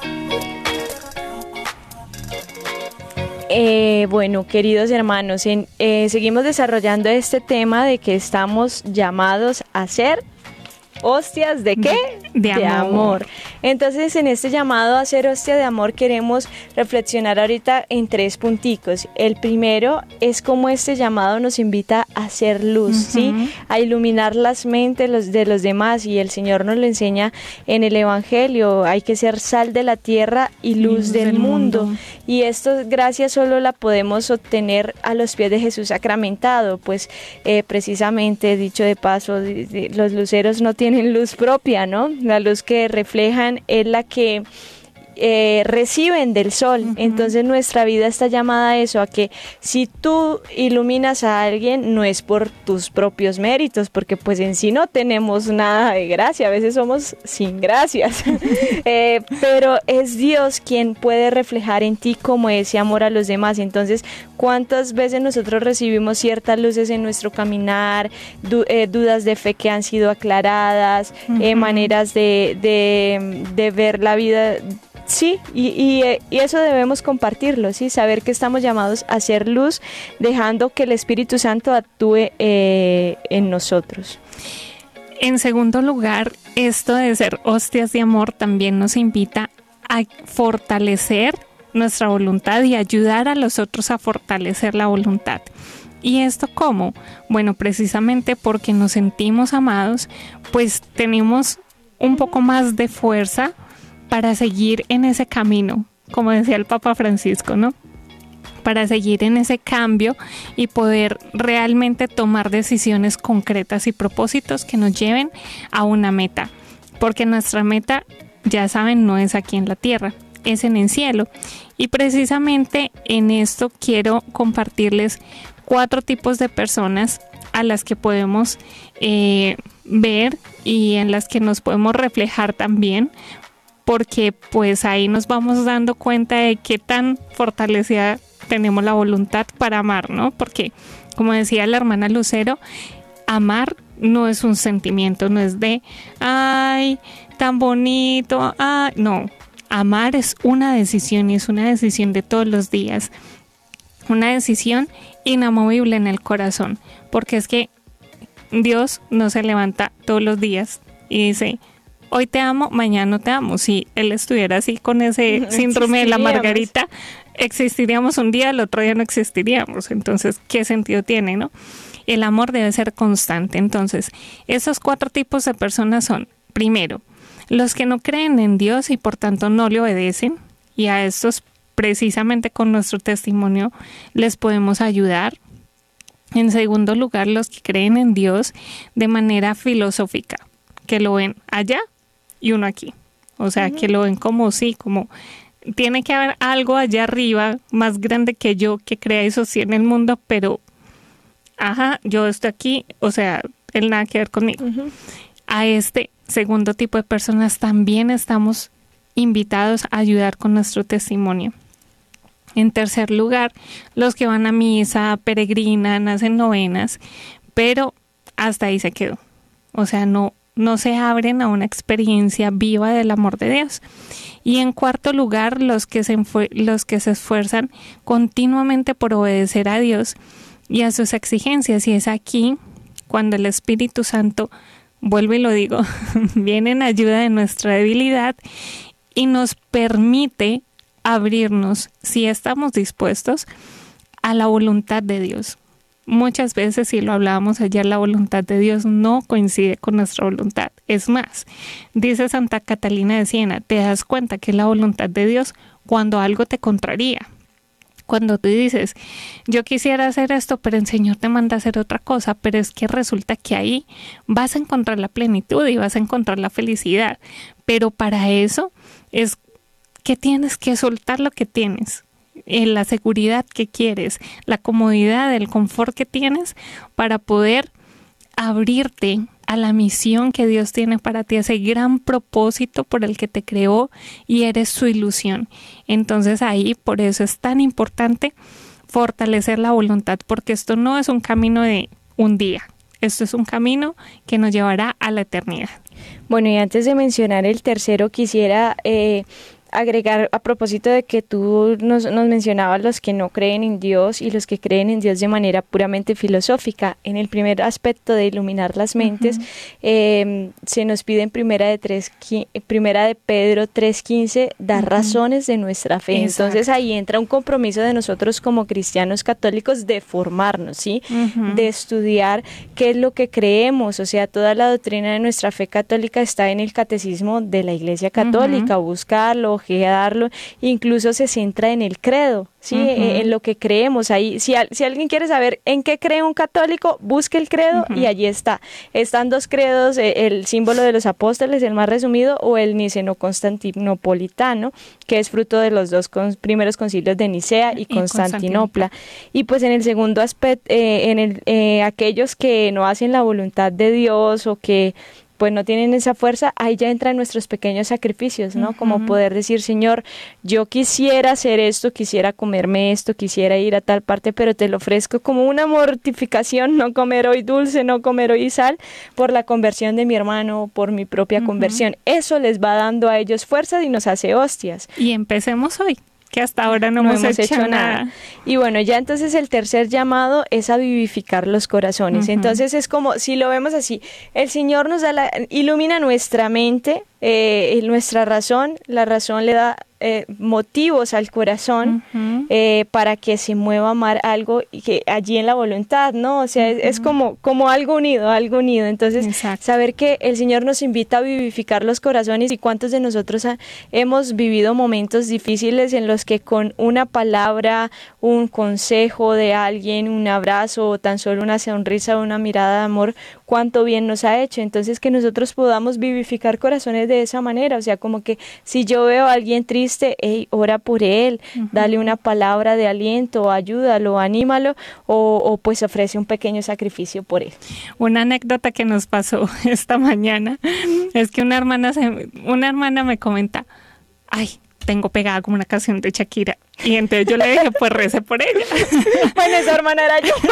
Eh, bueno, queridos hermanos, en, eh, seguimos desarrollando este tema de que estamos llamados a ser hostias de qué? De, de, amor. de amor. Entonces, en este llamado a ser hostia de amor queremos reflexionar ahorita en tres punticos. El primero es cómo este llamado nos invita a hacer luz, uh-huh. ¿sí? A iluminar las mentes de los demás, y el Señor nos lo enseña en el Evangelio. Hay que ser sal de la tierra y luz, luz del, del mundo. mundo. Y esto, gracias, solo la podemos obtener a los pies de Jesús sacramentado, pues eh, precisamente, dicho de paso, los luceros no tienen luz propia, ¿no? La luz que reflejan es la que eh, reciben del sol. Uh-huh. Entonces nuestra vida está llamada a eso, a que si tú iluminas a alguien, no es por tus propios méritos, porque pues en sí no tenemos nada de gracia, a veces somos sin gracias, eh, pero es Dios quien puede reflejar en ti como ese amor a los demás. Entonces, ¿cuántas veces nosotros recibimos ciertas luces en nuestro caminar, du- eh, dudas de fe que han sido aclaradas, uh-huh. eh, maneras de, de, de ver la vida? Sí, y, y, y eso debemos compartirlo, ¿sí? Saber que estamos llamados a hacer luz, dejando que el Espíritu Santo actúe eh, en nosotros. En segundo lugar, esto de ser hostias de amor también nos invita a fortalecer nuestra voluntad y ayudar a los otros a fortalecer la voluntad. ¿Y esto cómo? Bueno, precisamente porque nos sentimos amados, pues tenemos un poco más de fuerza para seguir en ese camino, como decía el Papa Francisco, ¿no? para seguir en ese cambio y poder realmente tomar decisiones concretas y propósitos que nos lleven a una meta. Porque nuestra meta, ya saben, no es aquí en la tierra, es en el cielo. Y precisamente en esto quiero compartirles cuatro tipos de personas a las que podemos eh, ver y en las que nos podemos reflejar también, porque pues ahí nos vamos dando cuenta de qué tan fortalecida tenemos la voluntad para amar, ¿no? Porque, como decía la hermana Lucero, amar no es un sentimiento, no es de, ay, tan bonito, ay, no. Amar es una decisión y es una decisión de todos los días, una decisión inamovible en el corazón, porque es que Dios no se levanta todos los días y dice, hoy te amo, mañana no te amo. Si Él estuviera así con ese no síndrome de la margarita, existiríamos un día, el otro día no existiríamos. Entonces, ¿qué sentido tiene, no? El amor debe ser constante. Entonces, esos cuatro tipos de personas son, primero, los que no creen en Dios y por tanto no le obedecen, y a estos precisamente con nuestro testimonio les podemos ayudar. En segundo lugar, los que creen en Dios de manera filosófica, que lo ven allá y uno aquí. O sea, uh-huh. que lo ven como sí, como tiene que haber algo allá arriba más grande que yo que crea y sostiene el mundo, pero ajá, yo estoy aquí, o sea, él nada que ver conmigo. Uh-huh. A este segundo tipo de personas también estamos invitados a ayudar con nuestro testimonio. En tercer lugar, los que van a misa, peregrinan, hacen novenas, pero hasta ahí se quedó. O sea, no, no se abren a una experiencia viva del amor de Dios. Y en cuarto lugar, los que se, los que se esfuerzan continuamente por obedecer a Dios y a sus exigencias. Y es aquí cuando el Espíritu Santo, vuelvo y lo digo, viene en ayuda de nuestra debilidad y nos permite abrirnos, si estamos dispuestos, a la voluntad de Dios. Muchas veces, si lo hablábamos ayer, la voluntad de Dios no coincide con nuestra voluntad. Es más, dice Santa Catalina de Siena, te das cuenta que es la voluntad de Dios cuando algo te contraría. Cuando tú dices, yo quisiera hacer esto, pero el Señor te manda a hacer otra cosa, pero es que resulta que ahí vas a encontrar la plenitud y vas a encontrar la felicidad. Pero para eso es que tienes que soltar lo que tienes, eh, la seguridad que quieres, la comodidad, el confort que tienes para poder abrirte a la misión que Dios tiene para ti, ese gran propósito por el que te creó y eres su ilusión. Entonces ahí, por eso es tan importante fortalecer la voluntad, porque esto no es un camino de un día, esto es un camino que nos llevará a la eternidad. Bueno, y antes de mencionar el tercero, quisiera eh, agregar a propósito de que tú nos, nos mencionabas los que no creen en Dios y los que creen en Dios de manera puramente filosófica. En el primer aspecto de iluminar las mentes, uh-huh. eh, se nos pide en primera de, tres, primera de Pedro tres quince dar uh-huh. razones de nuestra fe. Exacto. Entonces ahí entra un compromiso de nosotros como cristianos católicos de formarnos, ¿sí? Uh-huh. De estudiar qué es lo que creemos. O sea, toda la doctrina de nuestra fe católica está en el catecismo de la Iglesia Católica, uh-huh. buscarlo, darlo, incluso se centra en el credo, ¿sí? Uh-huh. en, en lo que creemos. Ahí, si, si alguien quiere saber en qué cree un católico, busque el credo uh-huh. y allí está. Están dos credos, eh, el símbolo de los apóstoles, el más resumido, o el niceno-constantinopolitano, que es fruto de los dos con, primeros concilios de Nicea y, y Constantinopla. Constantinopla. Y pues en el segundo aspecto, eh, en el, eh, aquellos que no hacen la voluntad de Dios o que pues no tienen esa fuerza, ahí ya entran nuestros pequeños sacrificios, ¿no? Uh-huh. Como poder decir, Señor, yo quisiera hacer esto, quisiera comerme esto, quisiera ir a tal parte, pero te lo ofrezco como una mortificación, no comer hoy dulce, no comer hoy sal, por la conversión de mi hermano, por mi propia uh-huh. conversión. Eso les va dando a ellos fuerzas y nos hace hostias. Y empecemos hoy, que hasta ahora no, no hemos, hemos hecho, hecho nada. nada. Y bueno, ya entonces el tercer llamado es a vivificar los corazones. Uh-huh. Entonces es como, si lo vemos así, el Señor nos da la, ilumina nuestra mente eh, nuestra razón, la razón le da eh, motivos al corazón uh-huh. eh, para que se mueva a amar algo y que allí en la voluntad, ¿no? O sea, uh-huh. es, es como, como algo unido, algo unido. Entonces, exacto. saber que el Señor nos invita a vivificar los corazones y cuántos de nosotros ha, hemos vivido momentos difíciles en los que con una palabra, un consejo de alguien, un abrazo o tan solo una sonrisa o una mirada de amor, cuánto bien nos ha hecho. Entonces, que nosotros podamos vivificar corazones de esa manera, o sea, como que si yo veo a alguien triste, hey, ora por él, uh-huh. dale una palabra de aliento, ayúdalo, anímalo, o, o pues ofrece un pequeño sacrificio por él. Una anécdota que nos pasó esta mañana es que una hermana, se, una hermana me comenta, ay, tengo pegada como una canción de Shakira. Y entonces yo le dije, pues rece por ella. Bueno, esa hermana era yo.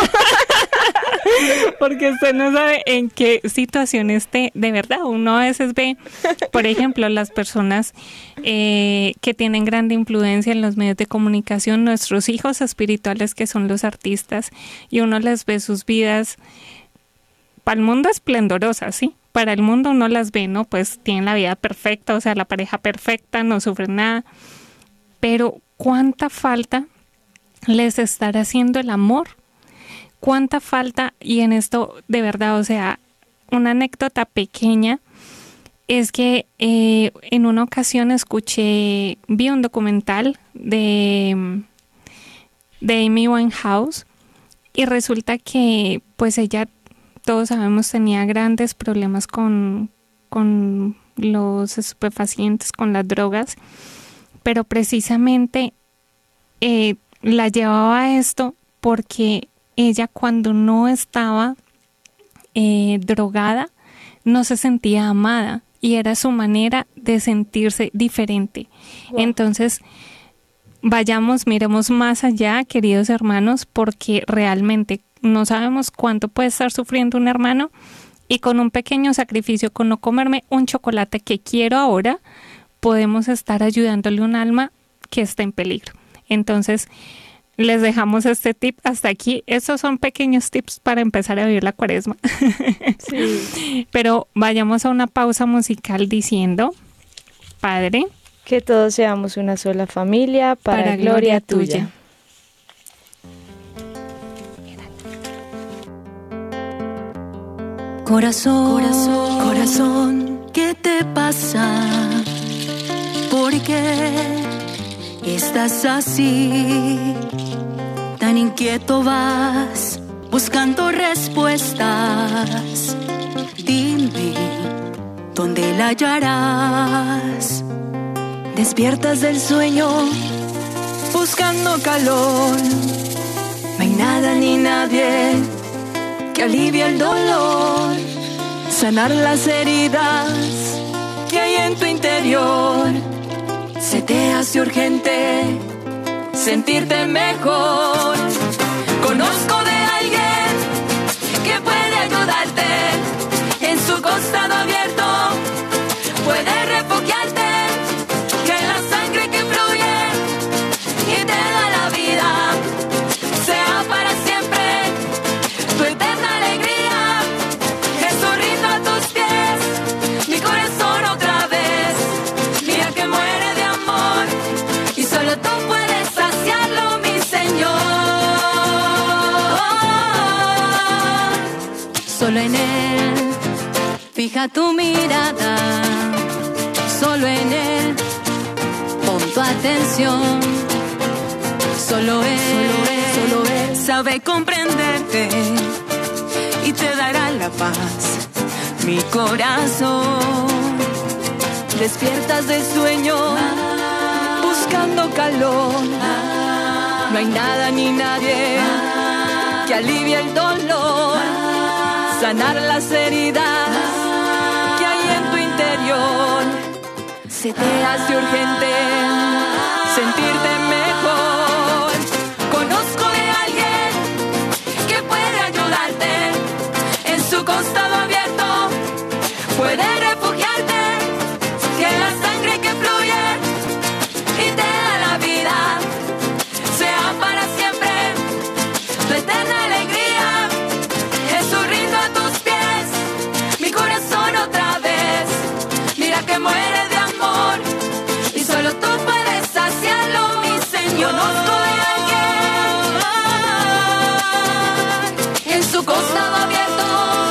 Porque usted no sabe en qué situación esté. De verdad, uno a veces ve, por ejemplo, las personas eh, que tienen grande influencia en los medios de comunicación, nuestros hijos espirituales que son los artistas, y uno les ve sus vidas para el mundo esplendorosas, ¿sí? Para el mundo uno las ve, ¿no? Pues tienen la vida perfecta, o sea, la pareja perfecta, no sufren nada. Pero ¿cuánta falta les estará haciendo el amor? ¿Cuánta falta? Y en esto, de verdad, o sea, una anécdota pequeña es que eh, en una ocasión escuché, vi un documental de, de Amy Winehouse y resulta que, pues ella, todos sabemos, tenía grandes problemas con, con los estupefacientes, con las drogas, pero precisamente eh, la llevaba a esto porque ella cuando no estaba eh, drogada no se sentía amada y era su manera de sentirse diferente. Wow. Entonces, vayamos, miremos más allá, queridos hermanos, porque realmente no sabemos cuánto puede estar sufriendo un hermano y con un pequeño sacrificio, con no comerme un chocolate que quiero ahora, podemos estar ayudándole a un alma que está en peligro. Entonces, les dejamos este tip hasta aquí. Estos son pequeños tips para empezar a vivir la cuaresma. Sí. Pero vayamos a una pausa musical diciendo, Padre, que todos seamos una sola familia para, para gloria, gloria tuya. tuya. Corazón, corazón, corazón, ¿qué te pasa? ¿Por qué estás así? Tan inquieto vas, buscando respuestas. Dime, ¿dónde la hallarás? Despiertas del sueño, buscando calor. No hay nada ni nadie que alivie el dolor, sanar las heridas que hay en tu interior. Se te hace urgente sentirte mejor. Conozco de alguien que puede ayudarte. En su costado abierto puede refugiarte. Que la sangre que fluye y te da la vida sea para siempre tu eterna alegría. Jesús, rindo a tus pies mi corazón otra vez. Mira que muere de amor y solo tú puedes saciarlo, mi Señor. Solo en Él fija tu mirada. Solo en Él pon tu atención. Solo Él, solo Él, solo Él sabe comprenderte y te dará la paz, mi corazón. Despiertas del sueño, buscando calor. No hay nada ni nadie que alivie el dolor, sanar las heridas que hay en tu interior. Se te hace urgente sentirte mejor. Conozco de alguien que puede ayudarte. En su costado abierto puede refugiarte. Que la sangre que fluye y te da la vida sea para siempre tu eterna alegría. Jesús, rindo a tus pies mi corazón otra vez. Mira que muere Conozco de alguien en su costado abierto,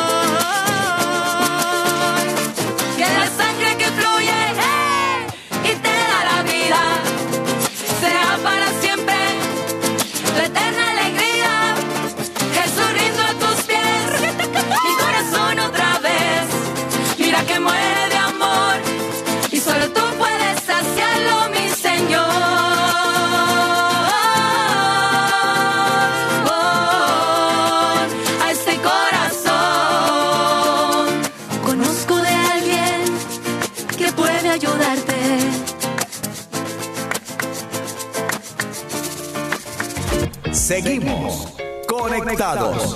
que la sangre que fluye eh, y te da la vida sea para siempre la eterna alegría. Jesús, rindo a tus pies mi corazón otra vez. Mira que muere de amor y solo tú puedes saciarlo, mi Señor. A este corazón conozco de alguien que puede ayudarte. Seguimos conectados.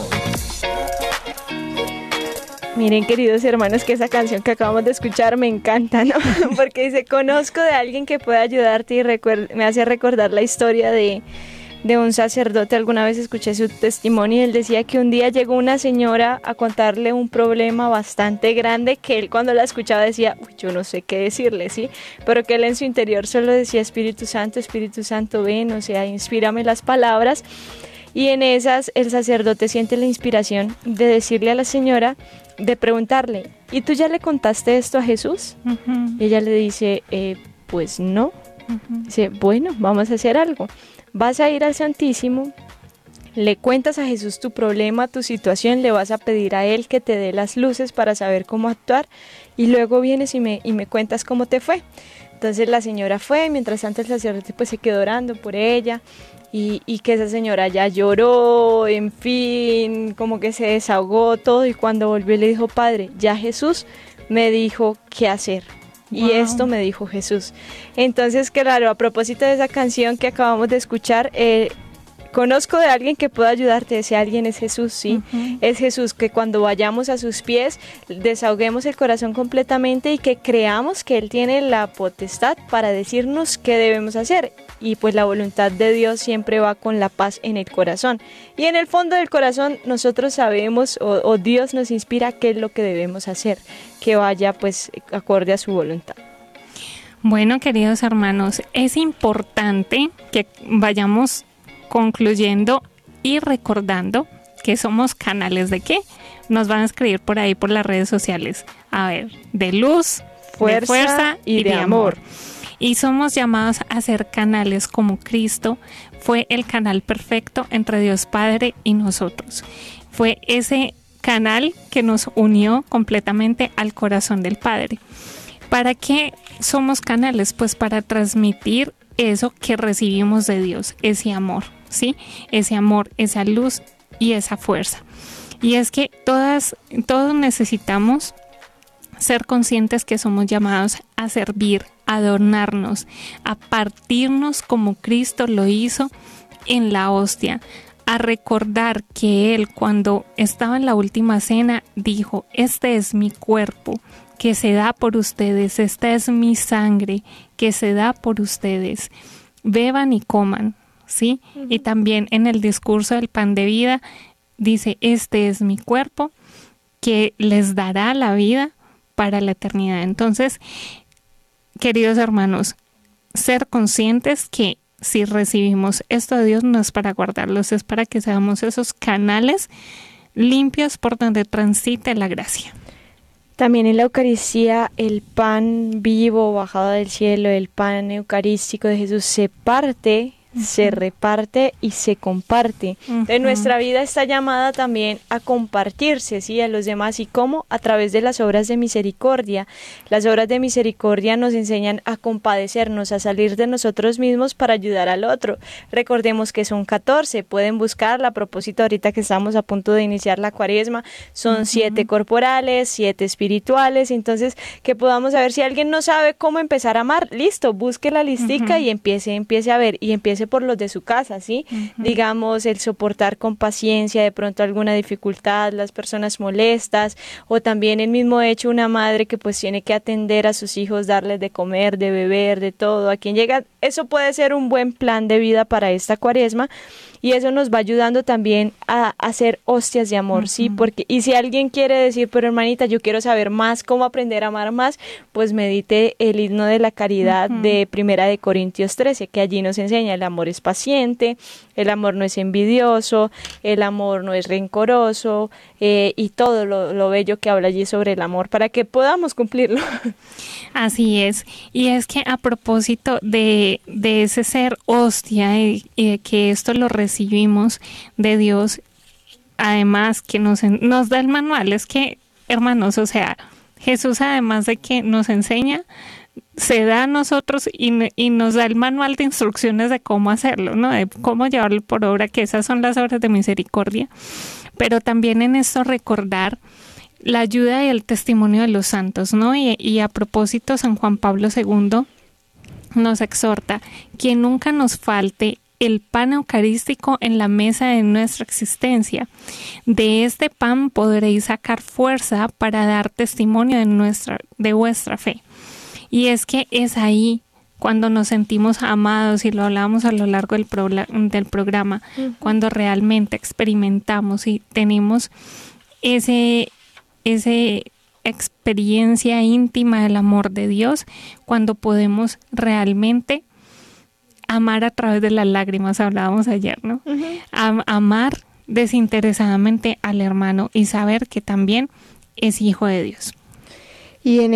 Miren, queridos hermanos, que esa canción que acabamos de escuchar me encanta, ¿no? Porque dice, conozco de alguien que puede ayudarte y recuer- me hace recordar la historia de, de un sacerdote. Alguna vez escuché su testimonio y él decía que un día llegó una señora a contarle un problema bastante grande que él cuando la escuchaba decía, uy, yo no sé qué decirle, ¿sí? Pero que él en su interior solo decía, Espíritu Santo, Espíritu Santo, ven, o sea, inspírame las palabras. Y en esas el sacerdote siente la inspiración de decirle a la señora, de preguntarle, ¿y tú ya le contaste esto a Jesús? Uh-huh. Y ella le dice, eh, pues no. Uh-huh. Dice, bueno, vamos a hacer algo. Vas a ir al Santísimo, le cuentas a Jesús tu problema, tu situación, le vas a pedir a Él que te dé las luces para saber cómo actuar y luego vienes y me, y me cuentas cómo te fue. Entonces la señora fue, mientras tanto el sacerdote pues se quedó orando por ella. Y, y que esa señora ya lloró, en fin, como que se desahogó todo y cuando volvió le dijo, Padre, ya Jesús me dijo qué hacer. Y Wow. esto me dijo Jesús. Entonces, claro, a propósito de esa canción que acabamos de escuchar, eh, conozco de alguien que pueda ayudarte, ese alguien es Jesús, ¿sí? Uh-huh. Es Jesús, que cuando vayamos a sus pies desahoguemos el corazón completamente y que creamos que Él tiene la potestad para decirnos qué debemos hacer. Y pues la voluntad de Dios siempre va con la paz en el corazón. Y en el fondo del corazón nosotros sabemos o, o Dios nos inspira qué es lo que debemos hacer, que vaya pues acorde a su voluntad. Bueno, queridos hermanos, es importante que vayamos concluyendo y recordando que somos canales de qué. Nos van a escribir por ahí por las redes sociales. A ver, de luz, Fuerza, de fuerza y, y de, de amor. amor. Y somos llamados a ser canales como Cristo fue el canal perfecto entre Dios Padre y nosotros. Fue ese canal que nos unió completamente al corazón del Padre. ¿Para qué somos canales? Pues para transmitir eso que recibimos de Dios, ese amor, ¿sí? Ese amor, esa luz y esa fuerza. Y es que todas, todos necesitamos ser conscientes que somos llamados a servir, a adornarnos, a partirnos como Cristo lo hizo en la hostia, a recordar que Él cuando estaba en la última cena dijo, este es mi cuerpo que se da por ustedes, esta es mi sangre que se da por ustedes, beban y coman, ¿sí? Uh-huh. Y también en el discurso del pan de vida dice, este es mi cuerpo que les dará la vida para la eternidad. Entonces, queridos hermanos, ser conscientes que si recibimos esto de Dios no es para guardarlos, es para que seamos esos canales limpios por donde transite la gracia. También en la Eucaristía el pan vivo bajado del cielo, el pan eucarístico de Jesús se parte, uh-huh. se reparte y se comparte. Uh-huh. Entonces nuestra vida está llamada también a compartirse, ¿sí? A los demás. ¿Y cómo? A través de las obras de misericordia. Las obras de misericordia nos enseñan a compadecernos, a salir de nosotros mismos para ayudar al otro. Recordemos que son catorce, pueden buscarla a propósito ahorita que estamos a punto de iniciar la cuaresma, son uh-huh. siete corporales, siete espirituales, entonces que podamos saber si alguien no sabe cómo empezar a amar, listo, busque la listica uh-huh. y empiece, empiece a ver, y empiece por los de su casa, ¿sí? Uh-huh. Digamos, el soportar con paciencia de pronto alguna dificultad, las personas molestas, o también el mismo hecho una madre que pues tiene que atender a sus hijos, darles de comer, de beber, de todo, a quien llega, eso puede ser un buen plan de vida para esta cuaresma, y eso nos va ayudando también a hacer hostias de amor, uh-huh. ¿sí? Porque, y si alguien quiere decir, pero hermanita, yo quiero saber más, cómo aprender a amar más, pues medite el himno de la caridad uh-huh. de Primera de Corintios trece, que allí nos enseña, el amor es paciente, el amor no es envidioso, el amor no es rencoroso, eh, y todo lo, lo bello que habla allí sobre el amor para que podamos cumplirlo. Así es, y es que a propósito de, de ese ser hostia y, y que esto lo recibimos de Dios, además que nos, nos da el manual, es que, hermanos, o sea, Jesús además de que nos enseña, se da a nosotros y, y nos da el manual de instrucciones de cómo hacerlo, ¿no? De cómo llevarlo por obra, que esas son las obras de misericordia, pero también en esto recordar la ayuda y el testimonio de los santos, ¿no? Y, y a propósito, San Juan Pablo segundo nos exhorta que nunca nos falte el pan eucarístico en la mesa de nuestra existencia. De este pan podréis sacar fuerza para dar testimonio de nuestra, de vuestra fe. Y es que es ahí cuando nos sentimos amados, y lo hablamos a lo largo del, pro, del programa, uh-huh. cuando realmente experimentamos y tenemos ese, ese experiencia íntima del amor de Dios, cuando podemos realmente amar a través de las lágrimas, hablábamos ayer, ¿no? Uh-huh. Am- amar desinteresadamente al hermano y saber que también es hijo de Dios. Y en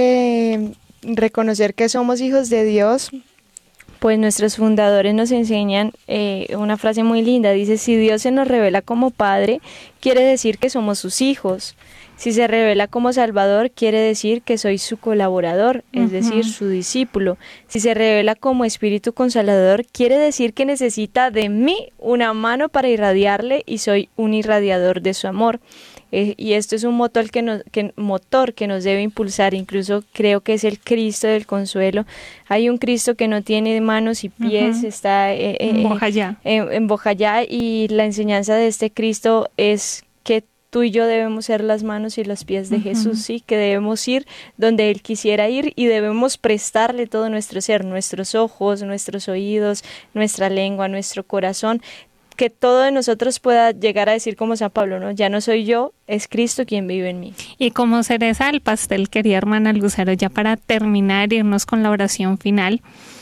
ese reconocer que somos hijos de Dios, pues nuestros fundadores nos enseñan eh, una frase muy linda, dice: si Dios se nos revela como Padre, quiere decir que somos sus hijos. Si se revela como Salvador, quiere decir que soy su colaborador, es uh-huh. decir, su discípulo. Si se revela como Espíritu Consolador, quiere decir que necesita de mí una mano para irradiarle y soy un irradiador de su amor. Eh, y esto es un motor que, nos, que, motor que nos debe impulsar, incluso creo que es el Cristo del Consuelo. Hay un Cristo que no tiene manos y pies, uh-huh. está eh, eh, en Bojayá. En, en Bojayá, y la enseñanza de este Cristo es que tú y yo debemos ser las manos y los pies de uh-huh. Jesús, sí, que debemos ir donde Él quisiera ir y debemos prestarle todo nuestro ser, nuestros ojos, nuestros oídos, nuestra lengua, nuestro corazón, que todo de nosotros pueda llegar a decir como San Pablo, ¿no? Ya no soy yo, es Cristo quien vive en mí. Y como cereza del pastel, querida hermana Lucero, ya para terminar, irnos con la oración final,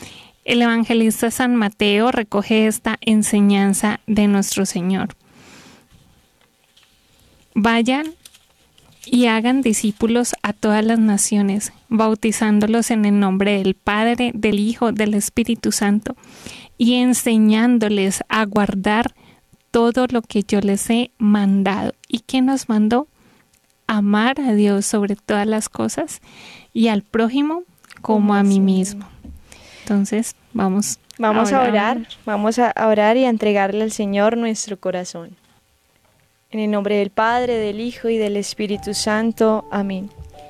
el evangelista San Mateo recoge esta enseñanza de nuestro Señor. Vayan y hagan discípulos a todas las naciones, bautizándolos en el nombre del Padre, del Hijo, del Espíritu Santo, y enseñándoles a guardar todo lo que yo les he mandado. ¿Y qué nos mandó? Amar a Dios sobre todas las cosas y al prójimo como a mí mismo. Entonces, vamos, vamos a orar. a orar, vamos a orar y a entregarle al Señor nuestro corazón. En el nombre del Padre, del Hijo y del Espíritu Santo. Amén.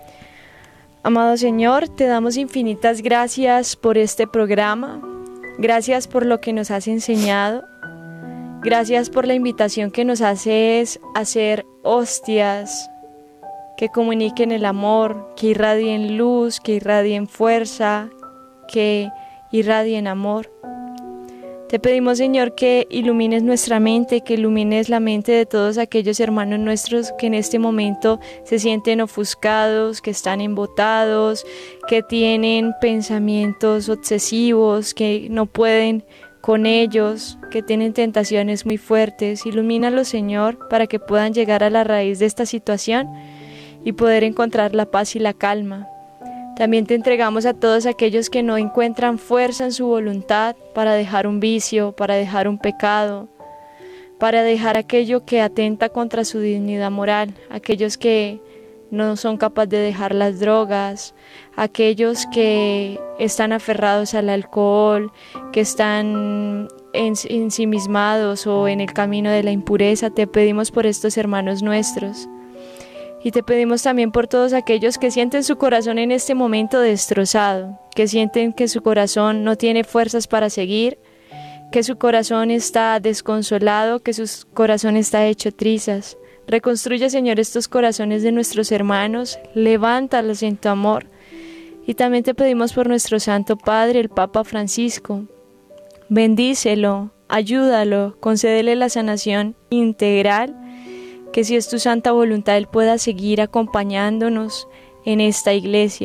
Amado Señor, te damos infinitas gracias por este programa. Gracias por lo que nos has enseñado. Gracias por la invitación que nos haces a ser hostias que comuniquen el amor, que irradien luz, que irradien fuerza, que irradien amor. Te pedimos, Señor, que ilumines nuestra mente, que ilumines la mente de todos aquellos hermanos nuestros que en este momento se sienten ofuscados, que están embotados, que tienen pensamientos obsesivos, que no pueden con ellos, que tienen tentaciones muy fuertes. Ilumínalos, Señor, para que puedan llegar a la raíz de esta situación y poder encontrar la paz y la calma. También te entregamos a todos aquellos que no encuentran fuerza en su voluntad para dejar un vicio, para dejar un pecado, para dejar aquello que atenta contra su dignidad moral, aquellos que no son capaces de dejar las drogas, aquellos que están aferrados al alcohol, que están ensimismados o en el camino de la impureza. Te pedimos por estos hermanos nuestros. Y te pedimos también por todos aquellos que sienten su corazón en este momento destrozado, que sienten que su corazón no tiene fuerzas para seguir, que su corazón está desconsolado, que su corazón está hecho trizas. Reconstruye, Señor, estos corazones de nuestros hermanos, levántalos en tu amor. Y también te pedimos por nuestro Santo Padre, el Papa Francisco. Bendícelo, ayúdalo, concédele la sanación integral, que si es tu santa voluntad Él pueda seguir acompañándonos en esta iglesia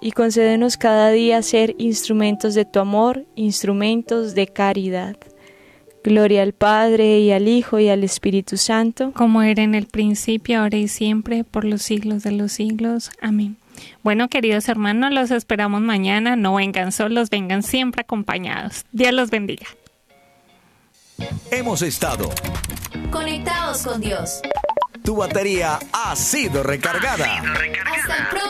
y concédenos cada día ser instrumentos de tu amor, instrumentos de caridad. Gloria al Padre, y al Hijo, y al Espíritu Santo. Como era en el principio, ahora y siempre, por los siglos de los siglos. Amén. Bueno, queridos hermanos, los esperamos mañana. No vengan solos, vengan siempre acompañados. Dios los bendiga. Hemos estado Conectados con Dios. Tu batería ha sido recargada. Hasta el próximo